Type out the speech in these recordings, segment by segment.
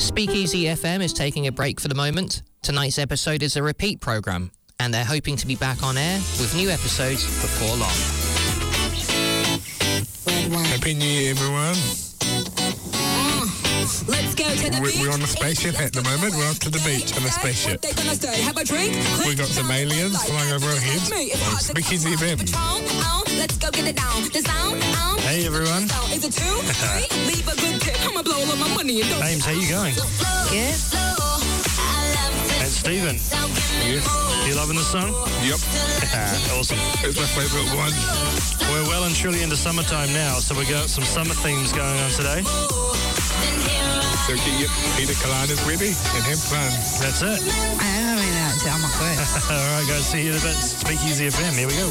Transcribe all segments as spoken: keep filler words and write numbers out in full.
Speakeasy F M is taking a break for the moment. Tonight's episode is a repeat programme, and they're hoping to be back on air with new episodes before long. Happy New Year, everyone. Let's go to the we're, beach. We're on a spaceship at the moment. We're off to the beach on a spaceship. They're gonna stay, have a drink. We got some aliens flying over our heads on Speakeasy F M. Let's go get it down. The sound. Hey everyone. Is it two? Three? Leave a good tip. I'ma blow all my money and don't. James, how you going? Good. And Stephen. Yes. You loving this song? Yep. Awesome. It's my favourite one. We're well and truly into summertime now, so we got some summer themes going on today. So get your pina coladas ready and have fun. That's it. I am having that too. I'm not good. All right, guys, see you in a bit. Speakeasy F M. Here we go.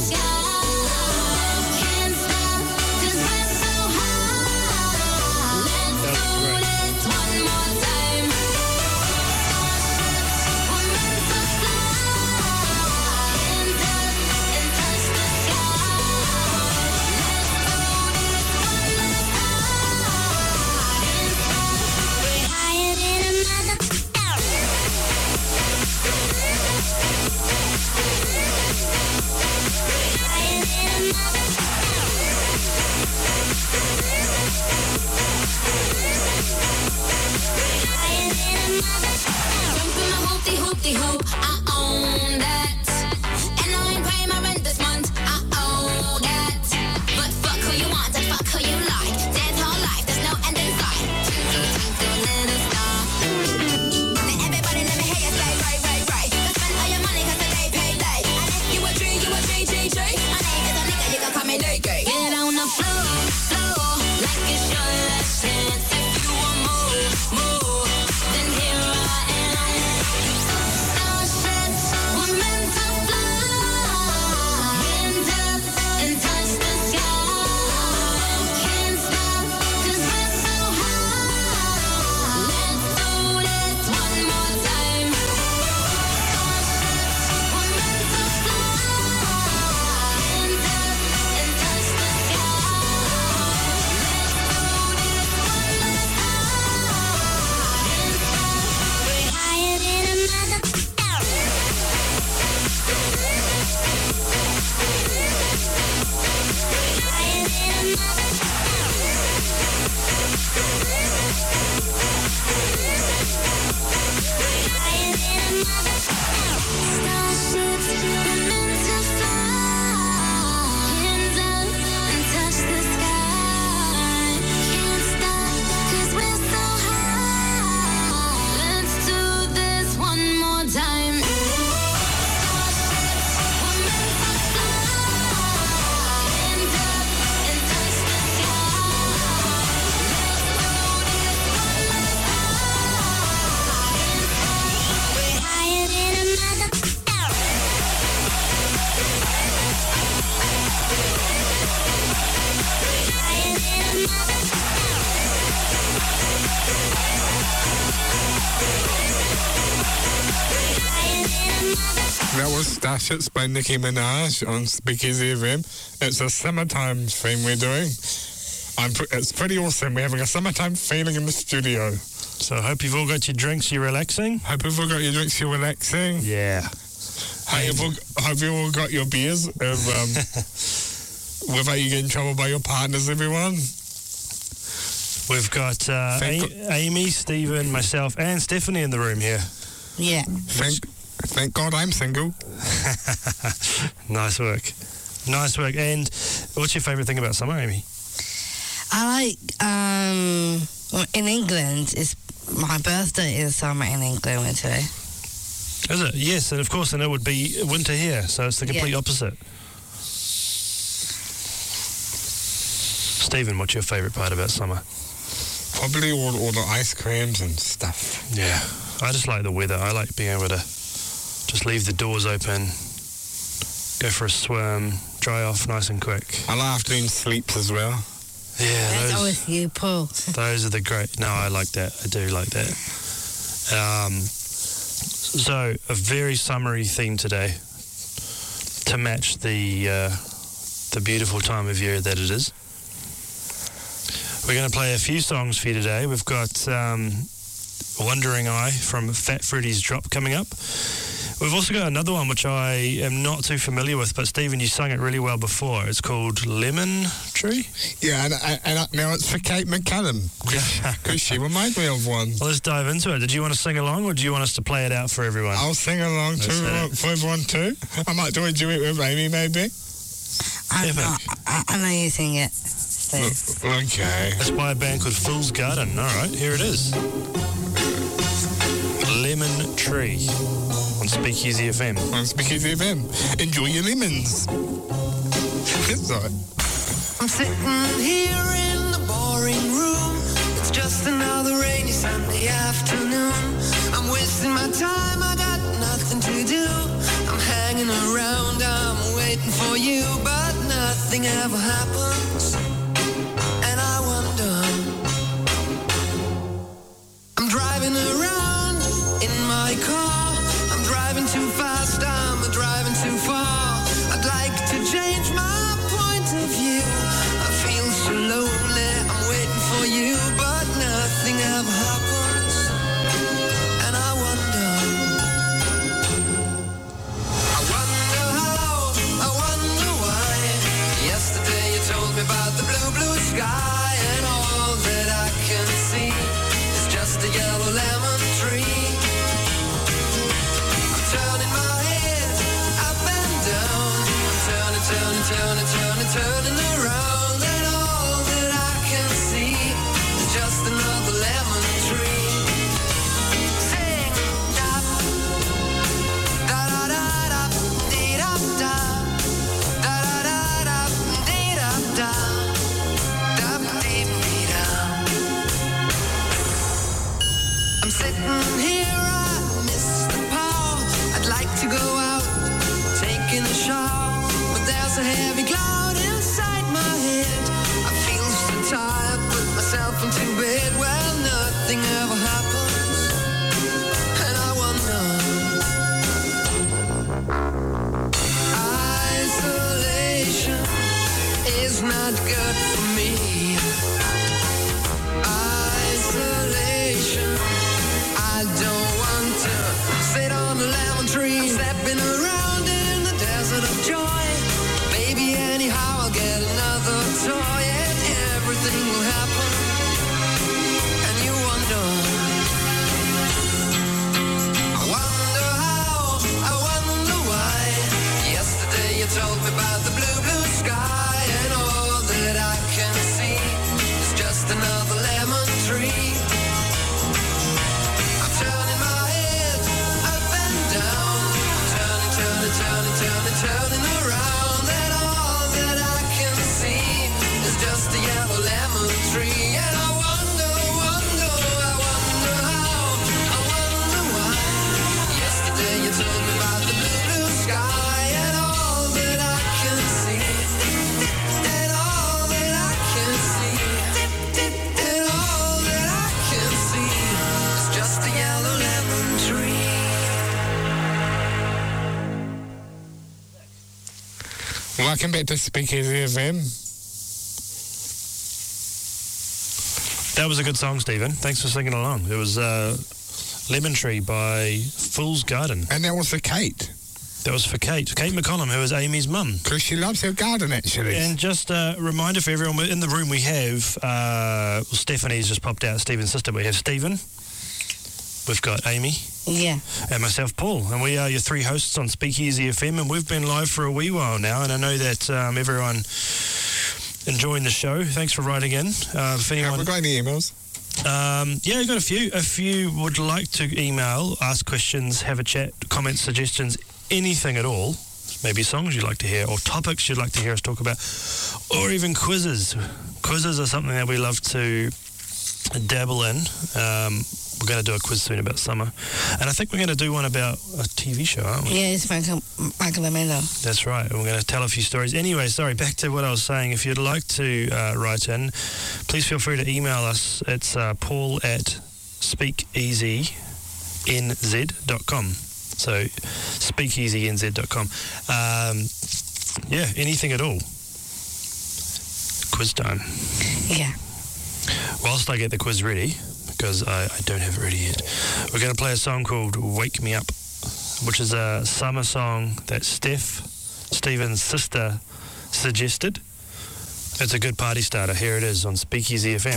That was Starships by Nicki Minaj on Speakeasy F M. It's a summertime theme we're doing. I'm pr- it's pretty awesome. We're having a summertime feeling in the studio. So I hope you've all got your drinks, you're relaxing. Hope you've all got your drinks, you're relaxing. Yeah. Hey, you've all, hope you've all got your beers. If, um, without you getting in trouble by your partners, everyone. We've got uh, A- Amy, Stephen, myself, and Stephanie in the room here. Yeah. Thank, thank God I'm single. Nice work. Nice work. And what's your favourite thing about summer, Amy? I like, um, well, in England, it's, my birthday is summer in England winter. Is it? Yes, and of course, and it would be winter here, so it's the complete Yeah. opposite. Stephen, what's your favourite part about summer? Probably all, all the ice creams and stuff. Yeah, I just like the weather. I like being able to just leave the doors open, go for a swim, dry off nice and quick. I like afternoon sleeps as well. Yeah, That's those, always you, Paul. those are the great... No, I like that. I do like that. Um, so, a very summery theme today to match the uh, the beautiful time of year that it is. We're going to play a few songs for you today. We've got um, Wandering Eye from Fat Freddy's Drop coming up. We've also got another one which I am not too familiar with, but Stephen, you sung it really well before. It's called Lemon Tree. Yeah, and, and, and now it's for Kate McCallum, because she reminded me of one. Well, let's dive into it. Did you want to sing along, or do you want us to play it out for everyone? I'll sing along Let's too, do uh, it. for everyone too. I might do a duet with Amy, maybe. I, Epic. know, I, I know you sing it. So. Okay. That's by a band called Fool's Garden. All right, here it is. Lemon Tree on Speakeasy F M. On Speakeasy F M. Enjoy your lemons. Sorry. I'm sitting here in the boring room. It's just another rainy Sunday afternoon. I'm wasting my time, I got nothing to do. I'm hanging around, I'm waiting for you, but nothing ever happens. And I wonder, I'm driving around in my car. I'm driving too fast, I'm driving too far. I'd like to change my point of view. I feel so lonely, I'm waiting for you, but nothing ever happens. And I wonder, I wonder how, I wonder why. Yesterday you told me about the blue, blue sky, and all that I can see is just a yellow lemon tree. I'm turning my head up and down. I'm turning, turning, turning, turning, turning around, and all that I can see is just another lemon tree. Sing, da, da da da da, dee da da, da da da da, dee da da, da dee dee da. I'm sitting here, I miss the power. I'd like to go out, taking a shower, but there's a heavy cloud inside my head. I feel so tired, put myself into bed. Well, nothing ever happens, and I wonder. Isolation is not good for me. Isolation, I don't want to sit on a lemon tree, stepping around in the desert of joy. Maybe anyhow I'll get another toy, and everything will happen. And you wonder, I wonder how, I wonder why. Yesterday you told me about the blue, blue sky, and all that I can see is just another lemon tree. I'm turning my head up and down. I'm turning, turning, turning, turning, turning around, and all that I can see is just a yellow lemon tree. And I wonder, wonder, I wonder how, I wonder why. Yesterday you told me about the blue, blue sky, and all that I can see, and all that I can see, and all that I can see is just a yellow lemon tree. Welcome back to Speakeasy F M. That was a good song, Stephen. Thanks for singing along. It was uh, Lemon Tree by Fool's Garden. And that was for Kate, That was for Kate. Kate McCollum, who is Amy's mum. because she loves her garden, actually. And just a reminder for everyone, in the room we have, uh, well, Stephanie's just popped out, Stephen's sister. We have Stephen, we've got Amy, Yeah. and myself, Paul. And we are your three hosts on Speakeasy F M, and we've been live for a wee while now, and I know that um, everyone enjoying the show. Thanks for writing in. Uh, if Have anyone... we got any emails? Um, yeah, we've got a few. If you would like to email, ask questions, have a chat, comments, suggestions, anything at all, maybe songs you'd like to hear or topics you'd like to hear us talk about, or even quizzes. Quizzes are something that we love to dabble in. Um, we're going to do a quiz soon about summer. And I think we're going to do one about a T V show, aren't we? Yeah, it's Michael, Michael Amanda. That's right. And we're going to tell a few stories. Anyway, sorry, back to what I was saying. If you'd like to uh, write in, please feel free to email us. It's uh, paul at speakeasy n z dot com. So speakeasy n z dot com. Um, yeah, anything at all. Quiz time. Yeah. Whilst I get the quiz ready, because I, I don't have it ready yet. We're going to play a song called Wake Me Up, which is a summer song that Steph, Stephen's sister, suggested. It's a good party starter. Here it is on Speakeasy F M.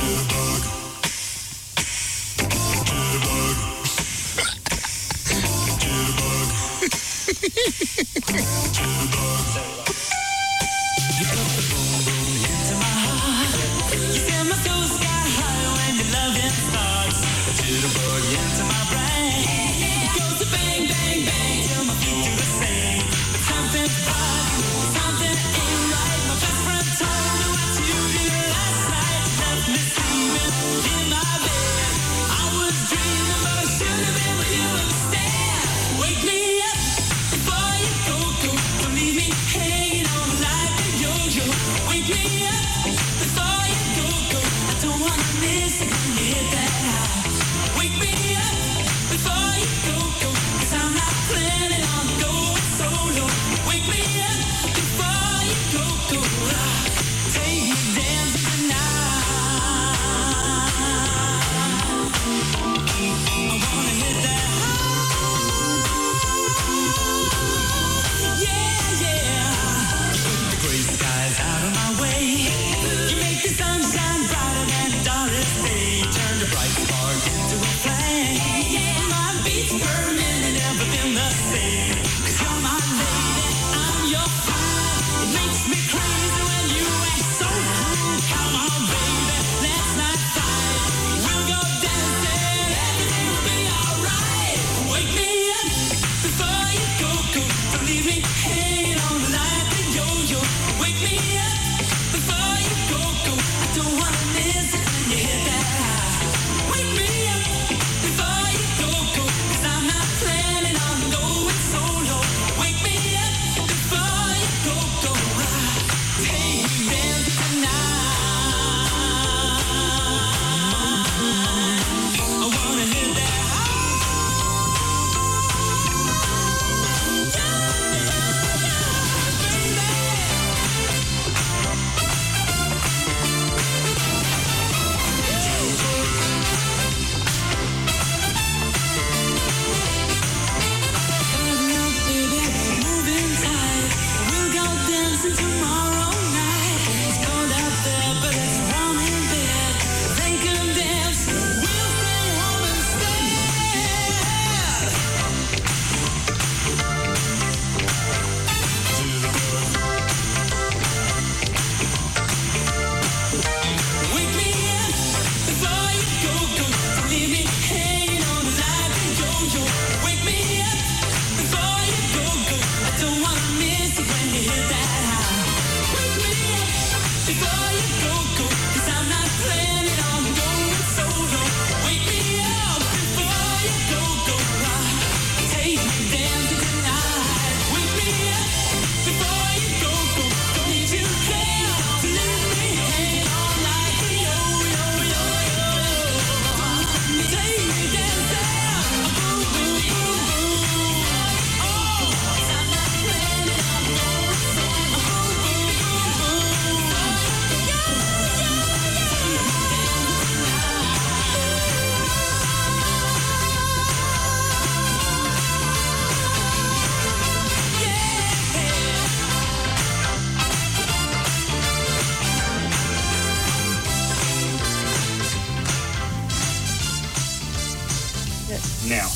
Now.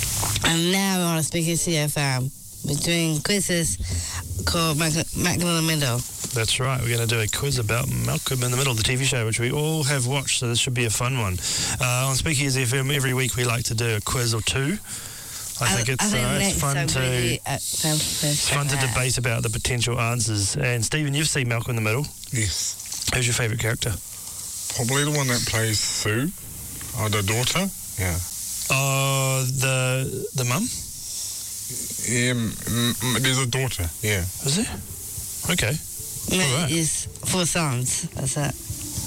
And now on Speakeasy F M, we're doing quizzes called Malcolm in the Middle. That's right. We're going to do a quiz about Malcolm in the Middle, the T V show, which we all have watched, so this should be a fun one. Uh, on Speakeasy F M, every week we like to do a quiz or two. I think it's, I think uh, it's fun to really, uh, it's fun to debate about the potential answers. And Stephen, you've seen Malcolm in the Middle. Yes. Who's your favourite character? Probably the one that plays Sue, or the daughter. Yeah. Oh, the the mum? Yeah, m- m- there's a daughter, yeah. Is there? Okay. No, All right. it's four sons. That's it.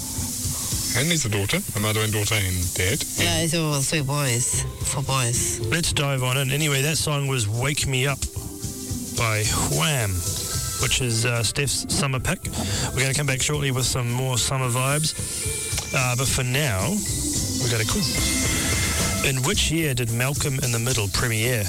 And there's a daughter, a mother and daughter and dad. Yeah, it's all three boys. Four boys. Let's dive on in. Anyway, that song was Wake Me Up by Wham, which is uh, Steph's summer pick. We're going to come back shortly with some more summer vibes. Uh, but for now, we got a quiz. In which year did Malcolm in the Middle premiere?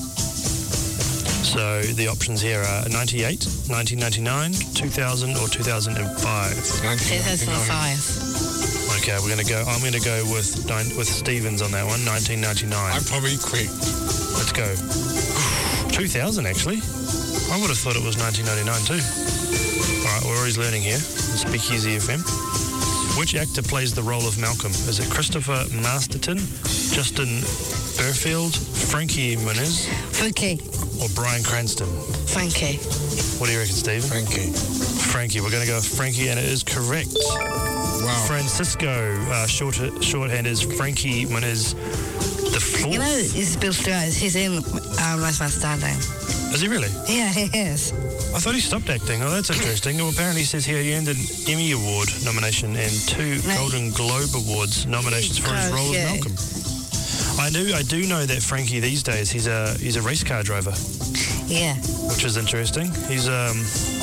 So the options here are ninety-eight, nineteen ninety-nine, two thousand, or two thousand five. two thousand five. Okay, we're going to go. I'm going to go with nine, with Stevens on that one. nineteen ninety-nine. I'm probably quick. Let's go. two thousand actually. I would have thought it was nineteen ninety-nine too. All right, we're always learning here. Speakeasy F M. Which actor plays the role of Malcolm? Is it Christopher Masterton, Justin Burfield, Frankie Muniz, Frankie. or Bryan Cranston? Frankie. What do you reckon, Stephen? Frankie. Frankie. We're going to go with Frankie, and it is correct. Wow. Francisco, uh, short shorthand is Frankie Muniz the fourth. You know, it's Bill Stewart. He's in um, Last Man Standing. Is he really? Yeah, he is. I thought he stopped acting. Oh, that's interesting. Well, apparently it says here he earned an Emmy Award nomination and two No. Golden Globe Awards nominations for his Close, role yeah. as Malcolm. I do, I do know that Frankie these days he's a he's a race car driver, Yeah. which is interesting. He's um,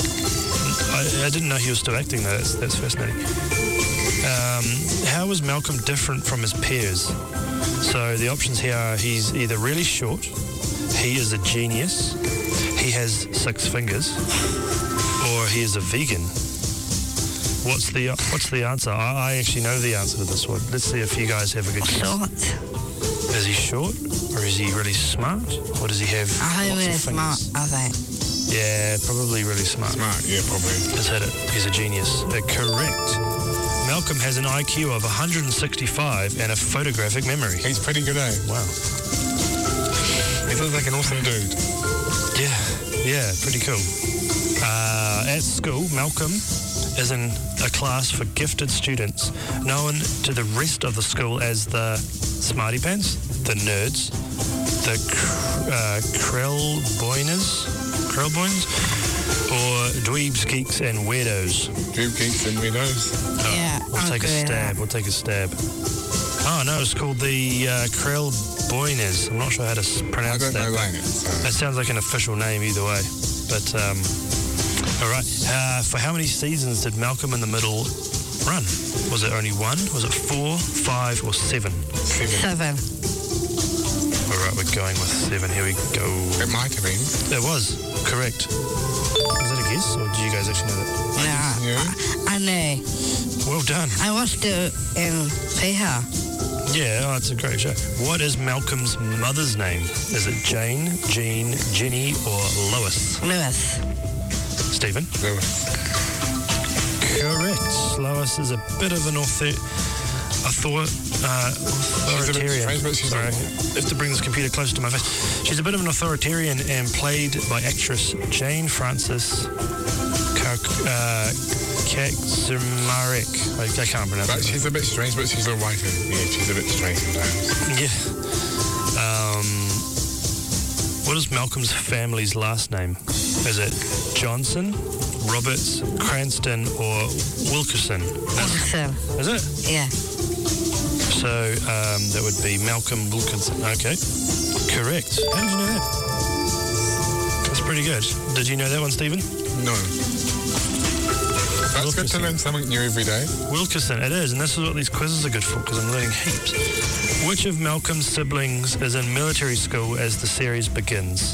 I, I didn't know he was still acting though. That's that's fascinating. Um, how is Malcolm different from his peers? So the options here are he's either really short, he is a genius, he has six fingers, or he is a vegan. What's the what's the answer? I, I actually know the answer to this one. Let's see if you guys have a good guess. Short. Is he short, or is he really smart, or does he have I lots think really of smart, fingers? I think. Yeah, probably really smart. Smart, yeah, probably. Let's hit it. He's a genius. Uh, correct. Malcolm has an I Q of one hundred sixty-five and a photographic memory. He's pretty good, eh? Wow. He looks like an awesome dude. Yeah, yeah, pretty cool. Uh, at school, Malcolm is in a class for gifted students, known to the rest of the school as the Smarty Pants, the Nerds, the cr- uh, Krellboiners, Krellboins, or Dweebs, Geeks, and Weirdos. Dude, geeks and widows. Yeah, We'll I'll take a agree with stab. that. We'll take a stab. Oh, no, it's called the uh, Krellboiners. I'm not sure how to s- I pronounce don't that. know but that. So. That sounds like an official name either way. But, um, all right. Uh, for how many seasons did Malcolm in the Middle run? Was it only one? Was it four, five, or seven? Seven. All right, we're going with seven. Here we go. It might have been. It was. Correct. Is that a guess, or do you guys actually know that? Yeah, Yeah. I, I know. Well done. I watched it in Piha. Yeah, oh, it's a great show. What is Malcolm's mother's name? Is it Jane, Jean, Ginny, or Lois? Lewis. Stephen? Lewis. Correct. Lois is a bit of an author, author, uh, authoritarian. strange, but she's Sorry, not. I have to bring this computer closer to my face. She's a bit of an authoritarian and played by actress Jane Frances Kak- uh, Kaczmarek. I, I can't pronounce But it. she's a bit strange, but she's all right. Yeah, she's a bit strange sometimes. Yeah. Um, what is Malcolm's family's last name? Is it Johnson, Roberts, Cranston, or Wilkerson? Wilson. Is it? Yeah. So um, that would be Malcolm Wilkinson. Okay. Correct. How did you know that? That's pretty good. Did you know that one, Stephen? No. That's good to Wilkerson. learn something new every day. Wilkerson, it is, and this is what these quizzes are good for, because I'm learning heaps. Which of Malcolm's siblings is in military school as the series begins?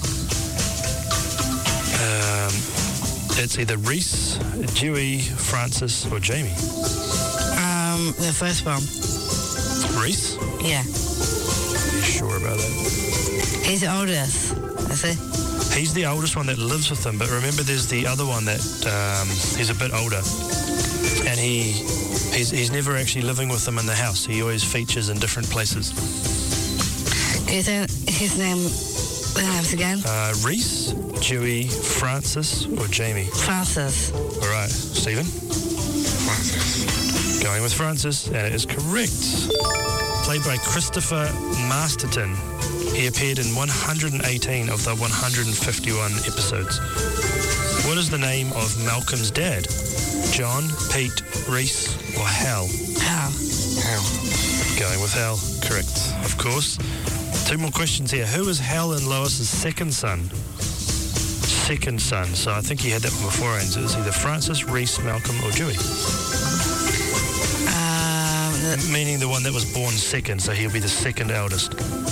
Um, it's either Reese, Dewey, Francis, or Jamie. Um, the first one. Reese? Yeah. Are you sure about that? He's the oldest. Is he? He's the oldest one that lives with them, but remember there's the other one that um, he's a bit older, and he he's, he's never actually living with them in the house. He always features in different places. Is that his name? The names again? Uh, Reese, Dewey, Francis, or Jamie? Francis. All right, Stephen? Francis. Going with Francis, and it is correct. Played by Christopher Masterton. He appeared in one hundred eighteen of the one hundred fifty-one episodes. What is the name of Malcolm's dad? John, Pete, Reese, or Hal? How? How? Going with Hal. Correct, of course. Two more questions here. Who is Hal and Lois's second son? Second son. So I think he had that one beforehand. So it's either Francis, Reese, Malcolm, or Dewey. Um, the Uh, meaning the one that was born second, so he'll be the second eldest.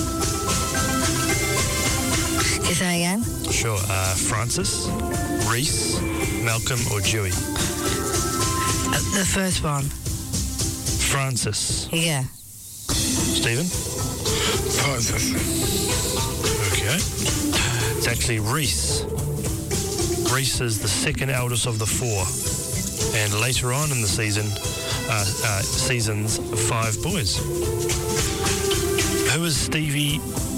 Can you say again? Sure. Uh, Francis, Reese, Malcolm, or Dewey? Uh, the first one. Francis. Yeah. Stephen? Francis. Okay. It's actually Reese. Reese is the second eldest of the four. And later on in the season, uh, uh, seasons, five boys. Who is Stevie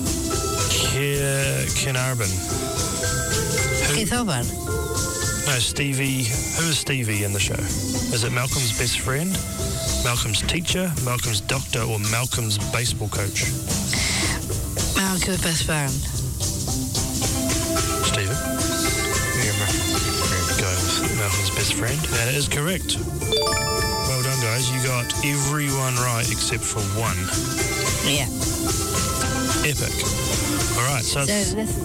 Kinarbin? Keith Urban. No, Stevie. Who is Stevie in the show? Is it Malcolm's best friend, Malcolm's teacher, Malcolm's doctor, or Malcolm's baseball coach? Malcolm's best friend. Stephen? Yeah, Malcolm. Go with Malcolm's best friend. That is correct. Well done, guys. You got everyone right except for one. Yeah. Epic. All right, so, So it's... this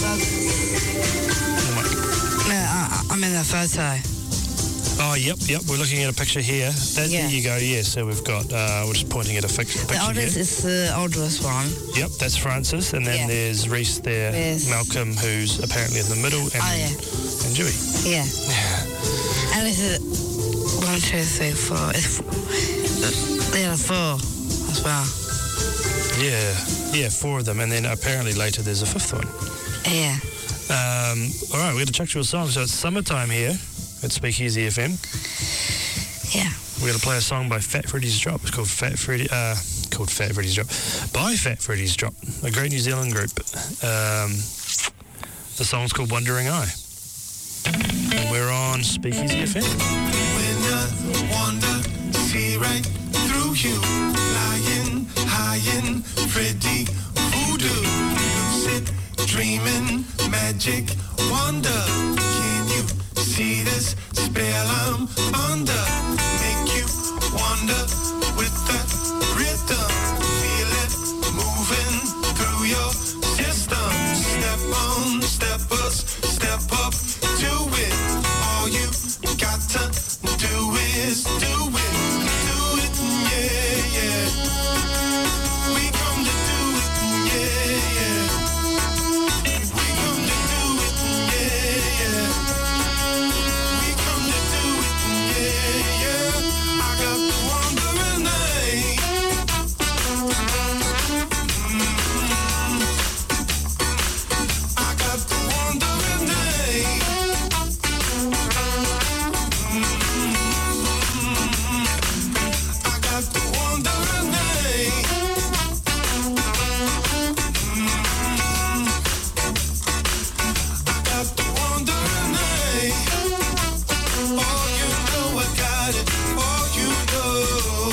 Oh, my- no, I, I'm in the photo. oh, yep, yep. We're looking at a picture here. That, Yeah. There you go. Yeah, so we've got, uh, we're just pointing at a fix- picture The oldest here. is the oldest one. Yep, that's Francis. And then Yeah. there's Reese there, There's- Malcolm, who's apparently in the middle, and, Oh, yeah. and Dewey. Yeah. And this is one, two, three, four. It's f- there are four as well. Yeah, yeah, four of them. And then apparently later there's a fifth one. Yeah. Um, all right, we're going to chuck you a song. So it's summertime here at Speakeasy F M. Yeah. We're going to play a song by Fat Freddy's Drop. It's called Fat Freddy, uh, called Fat Freddy's Drop, by Fat Freddy's Drop, a great New Zealand group. Um, the song's called Wandering Eye. And we're on Speakeasy F M. When I wander, see right through you, lying high in Freddy voodoo, lucid dreaming, magic wonder. Can you see this spell I'm under? Make you wonder with that rhythm, feel it moving through your system. Step on, steppers, step up to it. All you got to do is do it, do it, yeah, yeah. We come to do it, yeah, yeah. We come to do it, yeah, yeah. We come to do it, yeah, yeah. I got the wandering eye. Mm. I got the wandering eye. I got the wandering eye. I got the wandering eye. Oh, you know I got it. Oh, you know.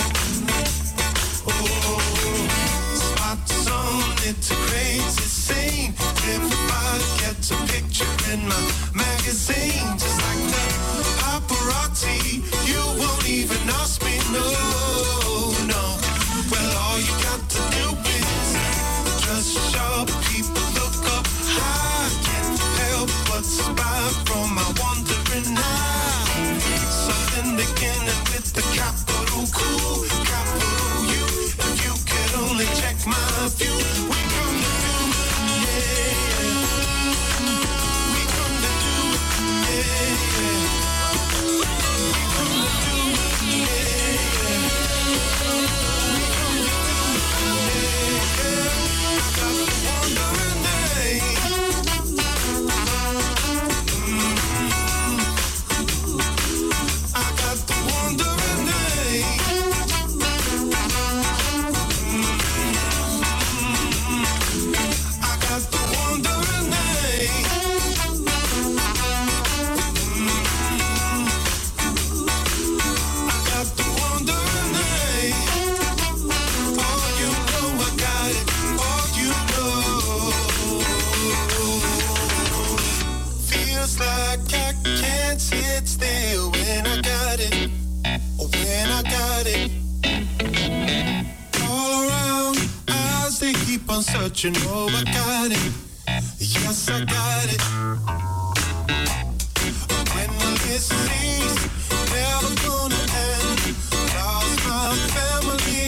Oh, spots on it's a crazy scene. Everybody gets a picture in my magazine, just like the paparazzi. You won't even ask me, no, no. Well, all you got to do is dress sharp, people look up high. Can't help but spy from my wandering eye. Something beginning with the capital cool, capital U. If you could only check my view, we come to do it, yeah. We come to do it, yeah. We come to do it, yeah. We come to do it, yeah. I got the wandering eye. I got the wandering eye. I got the wandering eye. I got the wandering eye. Oh, you know I got it. Oh, you know. Feels like I can't sit still when I got it. When I got it. All around, eyes they keep on searching. Oh, I got it. Yes, I got it. When the list seems never gonna end, lost my family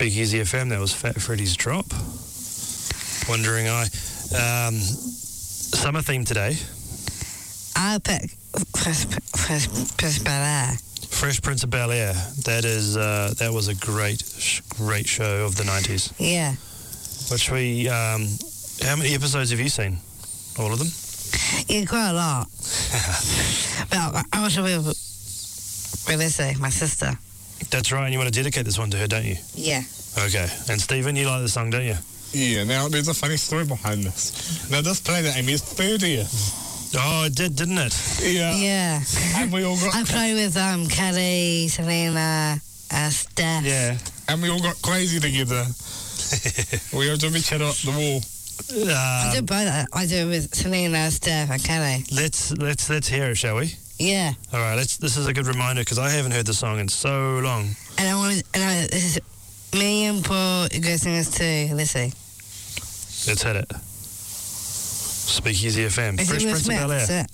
Speakeasy F M. That was Fat Freddy's Drop. Wandering Eye. Um, summer theme today. I pick Fresh, Fresh, Fresh Bel Air. Fresh Prince of Bel Air. That is uh, that was a great great show of the nineties. Yeah. Which we um, how many episodes have you seen? All of them? Yeah, quite a lot. But I, I watched it with Melissa, my sister. That's right, and you want to dedicate this one to her, don't you? Yeah. Okay. And Stephen, you like the song, don't you? Yeah, now there's a funny story behind this. Now this played at Amy's thirtieth. Oh, it did, didn't it? Yeah. Yeah. And we all got I played with um, Kelly, Selena, uh, Steph. Yeah. And we all got crazy together. We all did each other up the wall. I Um, did both. I I did it with Selena, Steph, and Kelly. let's let's let's hear it, shall we? Yeah. All right. Let's. This is a good reminder because I haven't heard the song in so long. And I wanted, and I, this is me and Paul go sing this too. Let's see. Let's hit it. Speakeasy F M. Is Fresh it Will Prince of Smith? Bel Air. Is it?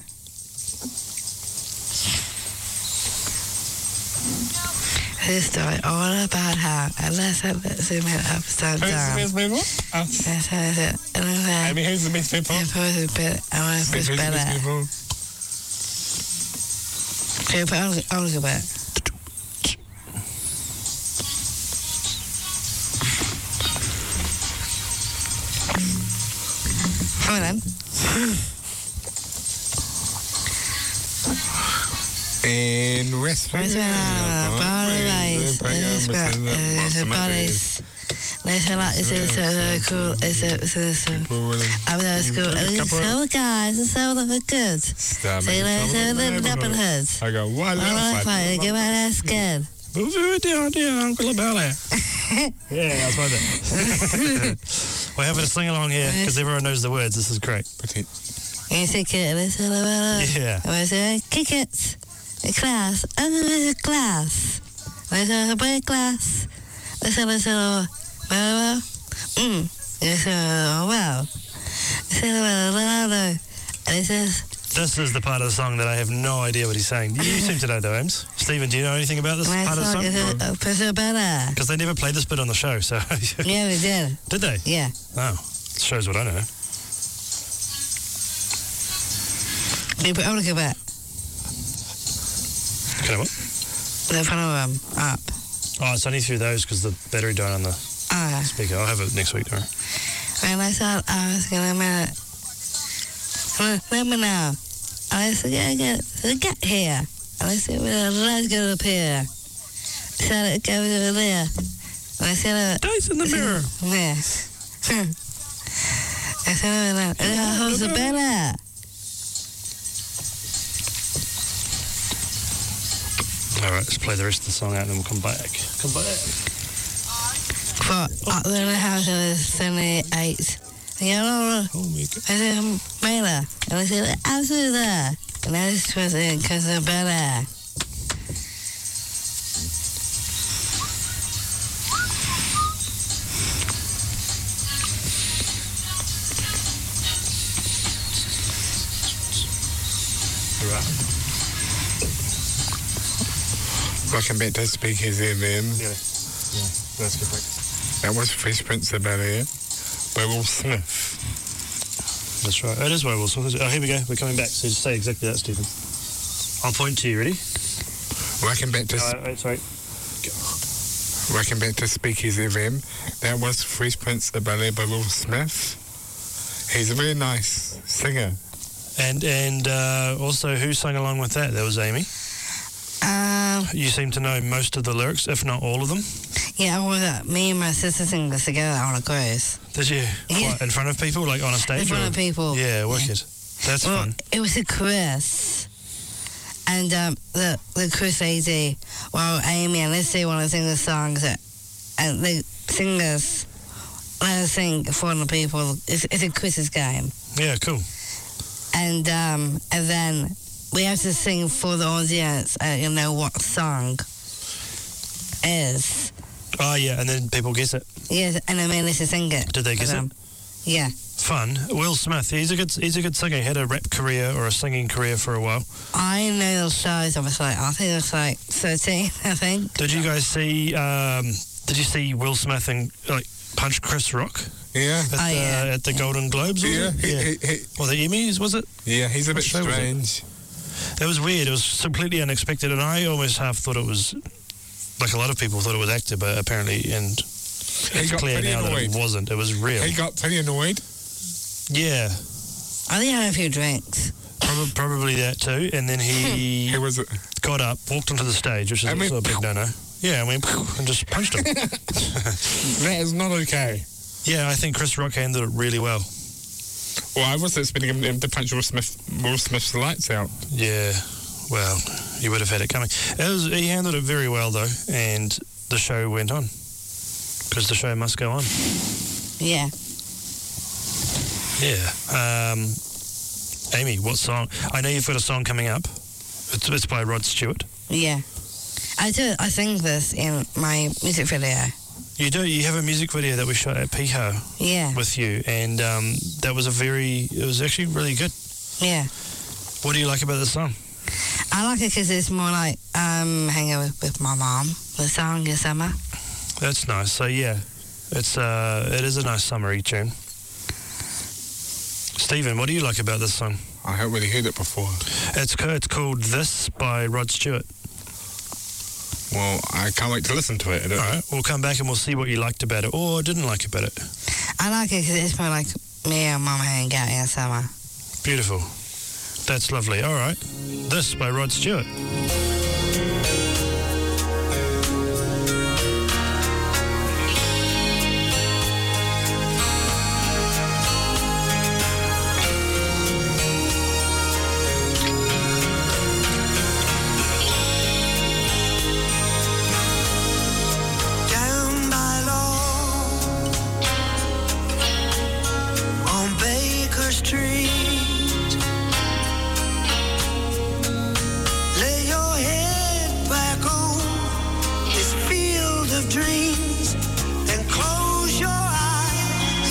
This story all about how unless I let zoom in upside Who's the down. best people? Us. That's how is it. And then Amy, who's the best people? I was a bit. I want to Who's push the best better. people? Okay, but I'll, I'll look at it. Come on then. In West Where's my bodies? There's a bodies. Let's like this is so cool. It's so so so. I'm at school. So guys, it's so good. Say let's live up in hoods. I go, what? I like fire. Get my ass scared. Move it down, down, Uncle Bel Air. Yeah, that's what it. We're having a sing along here because everyone knows the words. This is great. You say kid, let's all about it. Yeah. I say kick it. A class. Oh, class. Let's have a break class. Let's have a solo. Well, mm. Yes, uh, well. Let's have a little. And it says. This is the part of the song that I have no idea what he's saying. You seem to know though, Ames. Stephen, do you know anything about this part of the song? Because they never played this bit on the show, so... Yeah, we did. Did they? Yeah. Oh, shows what I know. They put on a back. Can I what? The front of them up. Oh, it's only through those because the battery died on the Ah. speaker. I'll have it next week, don't worry. And I thought I was going to minute. Let me know. I said, get, get, get here. And I said, well, let's go up here. So it goes over there. And I said, Dice in the mirror. Yeah. I said, oh, how's the better? All right, let's play the rest of the song out and then we'll come back. Come back. For up there in the house, I was seventy-eight. Yeah, no, Oh, my God. I said, Mela. And I said, absolutely there. And I just was in because of better. Right. Welcome back to Speakeasy F M. Yeah. Yeah. That's good. Thanks. That was Fresh Prince of Bel Air by Will Smith. That's right. It is where Will Smith is. Oh, here we go. We're coming back. So just say exactly that, Stephen. I'll point to you. Ready? Welcome back to Oh, wait, sorry. Welcome back to Speakeasy F M. That was Fresh Prince of Bel Air by Will Smith. He's a very nice singer. And and uh, also, who sang along with that? That was Amy. Um, You seem to know most of the lyrics, if not all of them. yeah, I was, uh, me and my sister sing this together on a cruise. Did you? Yeah. What, in front of people, like on a stage? In front or- of people. Yeah, wicked. That's Well, fun. it was a cruise. And um, the the cruise lady, well, Amy and Lizzie want to sing the songs, that, and the singers let us sing for the people. It's, it's a quizzes game. Yeah, cool. And um, and then we have to sing for the audience, uh, you know, what song is. Oh, yeah, and then people guess it. Yes, and I mean, let's sing it. Did they guess for it? them. Yeah. Fun. Will Smith, he's a good he's a good singer. He had a rap career or a singing career for a while. I know those shows, I was like, I think it was like thirteen, I think. Did you guys see um, Did you see Will Smith and like punch Chris Rock Yeah. at, Oh, the, yeah. at the Golden Globes? was Yeah, it? he, yeah. he, he, Or the Emmys, was it? yeah, he's a bit show was it? strange. It was weird. It was completely unexpected, and I almost half thought it was, like a lot of people thought it was acted, but apparently, and it's got clear pretty now that it annoyed. wasn't. It was real. He got pretty annoyed. Yeah, I think I had a few drinks. prob- probably that too. And then he He was. got up, walked onto the stage, which is I mean, a big no-no. Yeah, and went and just punched him. That is not okay. Yeah, I think Chris Rock handled it really well. Well, I was expecting him, him to punch Will Smith, Will Smith's lights out. Yeah, well, you would have had it coming. It was, he handled it very well, though, and the show went on. Because the show must go on. Yeah. Yeah. Um, Amy, what song? I know you've got a song coming up. It's, it's by Rod Stewart. Yeah. I do. I sing this in my music video. You do. You have a music video that we shot at Pico Yeah. with you, and um, that was a very. It was actually really good. Yeah. What do you like about the song? I like it because it's more like um, hanging with, with my mom. The song is summer. That's nice. So yeah, it's uh, it is a nice summery tune. Stephen, what do you like about this song? I haven't really heard it before. It's ca- it's called "This" by Rod Stewart. Well, I can't wait to listen to it. All right, we'll come back and we'll see what you liked about it or didn't like about it. I like it because it's more like me and mom hanging out in summer. Beautiful. That's lovely. All right, "This" by Rod Stewart. Down by law on Baker Street, lay your head back on this field of dreams and close your eyes.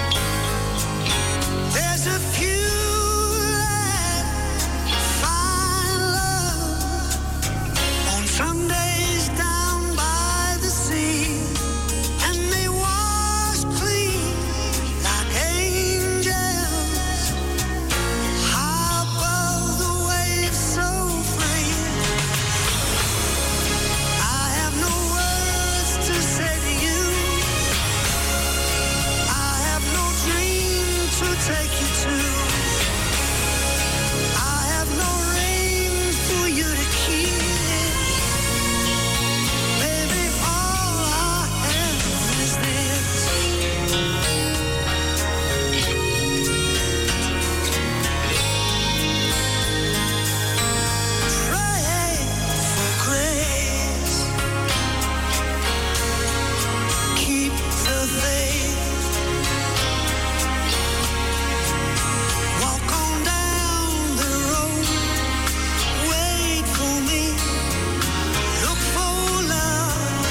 There's a few that find love on Sundays down by the sea, and they wash clean like angels, high above the waves, so free. I have no words to say to you. I have no dream to take you to. I have no ring for you to kiss. Baby, all I have is this. Pray for grace. Keep the faith. Walk on down the road. Wait for me. Look for love.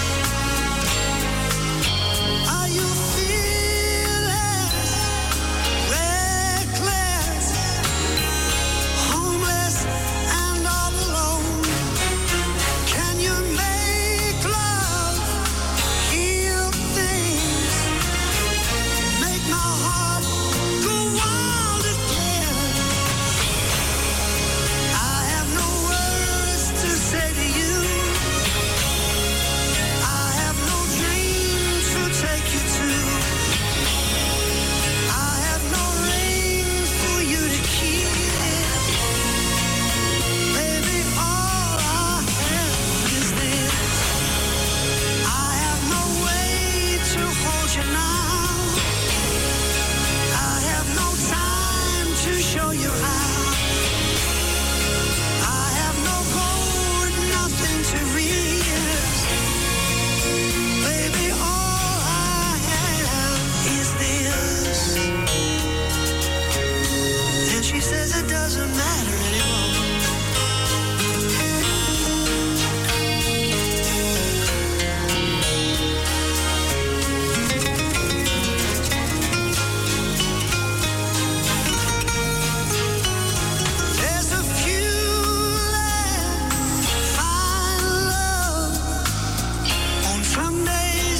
Are you feeling reckless, homeless and all alone? Can you make love heal things? Make my heart go wild again. I have no words to say to you. I have no dream to take you to. I have no ring for you to kiss. Baby, all I have is this. I have no way to hold you now. I have no time to show you how. I have no gold, nothing to risk. Baby, all I have is this. And she says it doesn't matter anymore. There's a few that find love on Sundays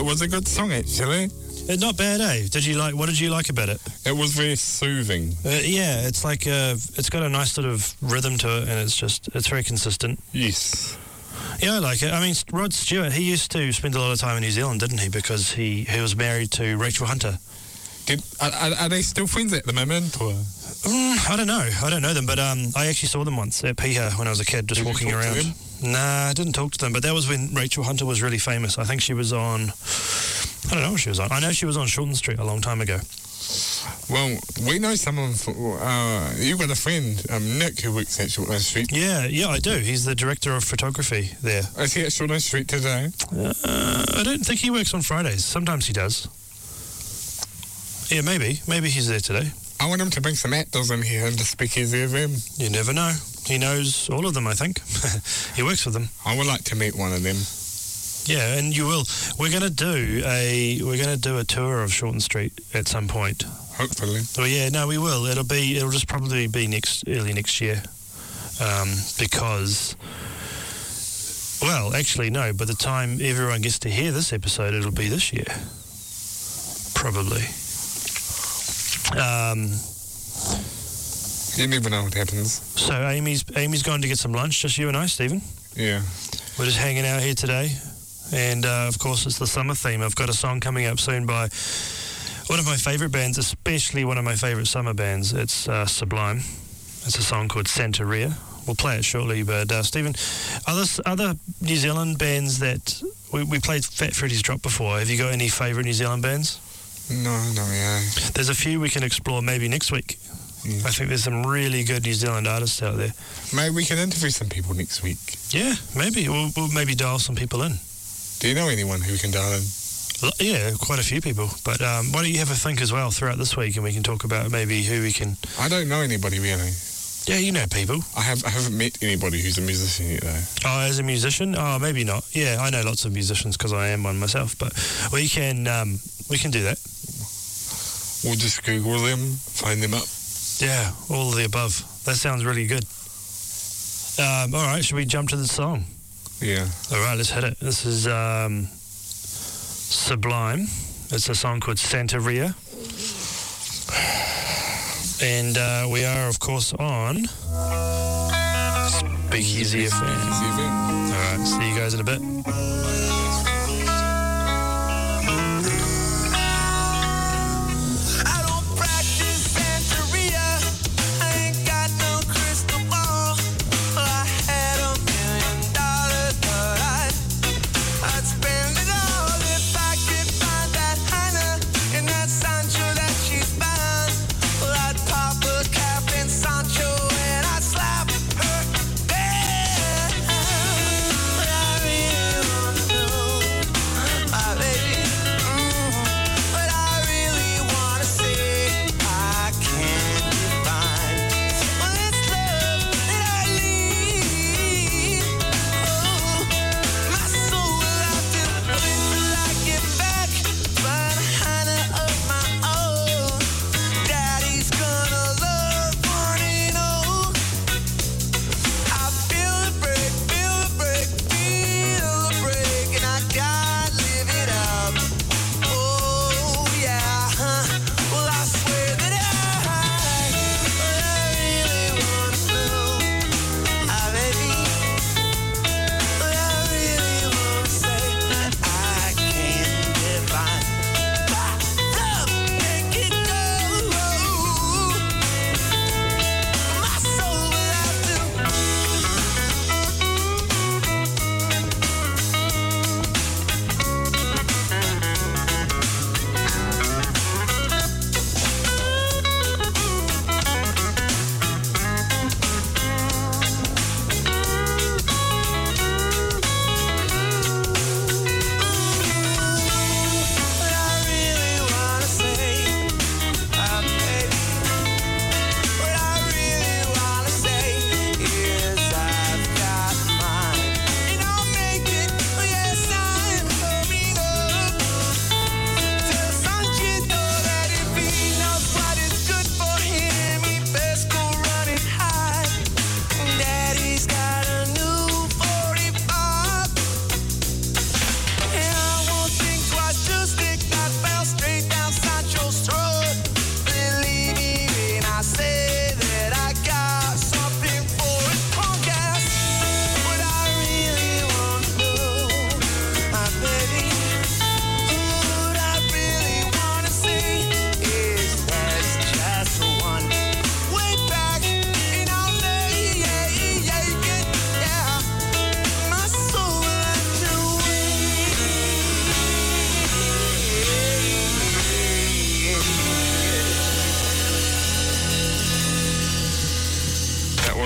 was a good song, actually. Uh, not bad, eh? Did you like? What did you like about it? It was very soothing. Uh, yeah, it's like uh, it's got a nice sort of rhythm to it, and it's just it's very consistent. Yes. Yeah, I like it. I mean, Rod Stewart, he used to spend a lot of time in New Zealand, didn't he? Because he, he was married to Rachel Hunter. Did, are, are, are they still friends at the moment? Or? Mm, I don't know. I don't know them, but um, I actually saw them once at Piha when I was a kid, just Did you walking talk to around. them? Nah, I didn't talk to them, but that was when Rachel Hunter was really famous. I think she was on... I don't know what she was on. I know she was on Shorten Street a long time ago. Well, we know someone... For, uh, you've got a friend, um, Nick, who works at Shorten Street. Yeah, yeah, I do. He's the director of photography there. Is he at Shorten Street today? Uh, I don't think he works on Fridays. Sometimes he does. Yeah, maybe. Maybe he's there today. I want him to bring some actors in here and to speak his F M. You never know. He knows all of them, I think. He works with them. I would like to meet one of them. Yeah, and you will. We're going to do a we're going to do a tour of Shorten Street at some point. Hopefully. Well, yeah, no, we will. It'll be it'll just probably be next early next year, um, because. Well, actually, no. By the time everyone gets to hear this episode, it'll be this year, probably. Um, you never know what happens. So Amy's Amy's gone to get some lunch. Just you and I, Stephen. Yeah. We're just hanging out here today. And, uh, of course, it's the summer theme. I've got a song coming up soon by one of my favourite bands, especially one of my favourite summer bands. It's uh, Sublime. It's a song called Santeria. We'll play it shortly. But, uh, Stephen, other, other New Zealand bands that... We, we played Fat Freddy's Drop before. Have you got any favourite New Zealand bands? No, no, yeah. There's a few we can explore maybe next week. Yeah. I think there's some really good New Zealand artists out there. Maybe we can interview some people next week. Yeah, maybe. We'll, we'll maybe dial some people in. Do you know anyone who we can dial in? L- Yeah, quite a few people. But um, why don't you have a think as well throughout this week, and we can talk about maybe who we can... I don't know anybody really. Yeah, you know people. I have I haven't met anybody who's a musician yet though. Oh, as a musician? Oh, maybe not. Yeah, I know lots of musicians because I am one myself. But we can um, we can do that. We'll just Google them, find them up. Yeah, all of the above. That sounds really good. Um, all right, should we jump to the song? Yeah. All right, let's hit it. This is um, Sublime. It's a song called Santeria. And uh, we are, of course, on Speakeasy F M. All right, see you guys in a bit. I don't practice Santeria. I ain't got no crystal ball. Well, I had a million dollars, but I'd, I'd spend it all if I could find that Hannah in that Sancho that she's found. Well, I'd pop a cap in Sancho and I'd slap her down. But I really wanna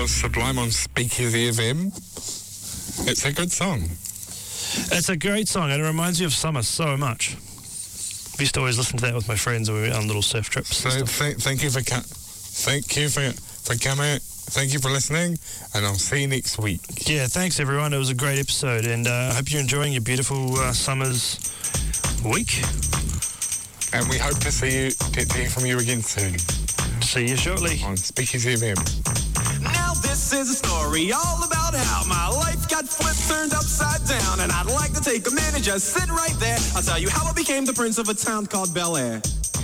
was Sublime on Speakeasy F M. It's a good song. It's a great song, and it reminds me of summer so much. I used to always listen to that with my friends when we went on little surf trips. So th- thank you for co- thank you for for coming. Thank you for listening, and I'll see you next week. Yeah, thanks everyone. It was a great episode, and uh, I hope you're enjoying your beautiful uh, summer's week. And we hope to see you, to, to hear from you again soon. See you shortly on Speakeasy F M. Now this is a story all about how my life got flipped, turned upside down, and I'd like to take a minute, just sit right there. I'll tell you how I became the prince of a town called Bel Air.